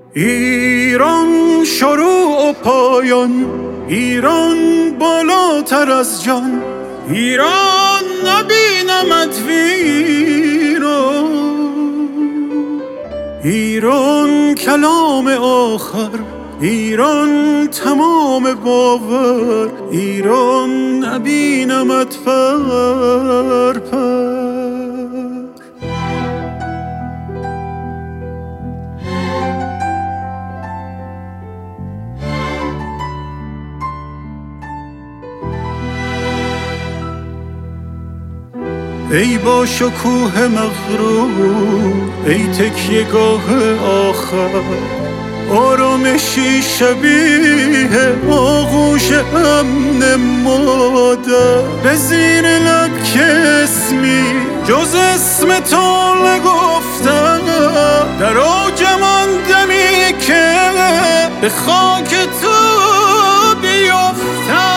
ایران شروع و پایان، ایران بالاتر از جان، ایران نبینمت ویران. ایران کلام آخر، ایران تمام باور، ایران نبینمت پر پر. ای با شکوه مغرور، ای تکیه‌گاه آخر، آرامشی شبیه آغوش امن مادر. به زیر لب که اسمی جز اسم تو نگفتم، در اوج من دمی که به خاک تو بیفتم.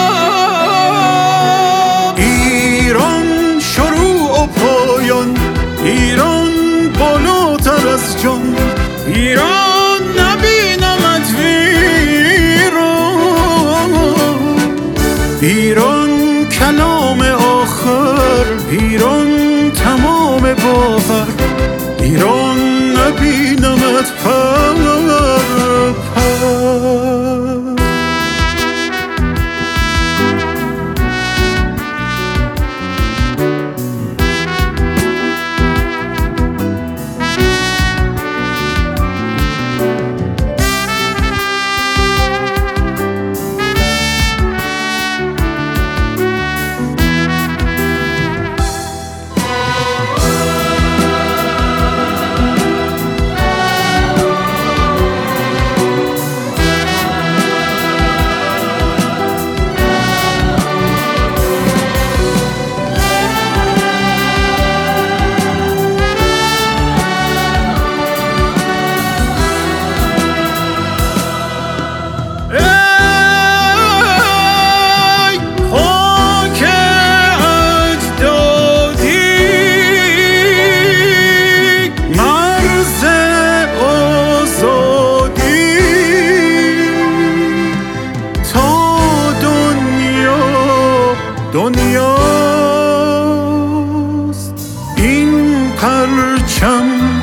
ایران شروع و پایان، ایران بالاتر از جان، ایران نبینمت ویران. ایران کلام آخر، ایران تمام باور، ایران نبینمت پر پر. دنیاست این پرچم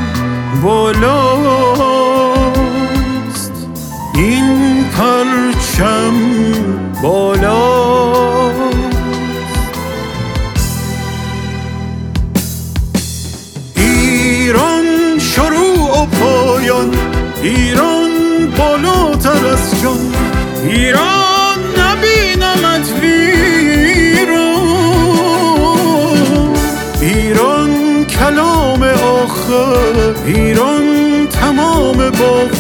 بالاست، این پرچم بالاست. ایران شروع و پایان، ایران بالاتر از جان، ایران نبینمت ویران. ایران کلام آخر، ایران تمام باور،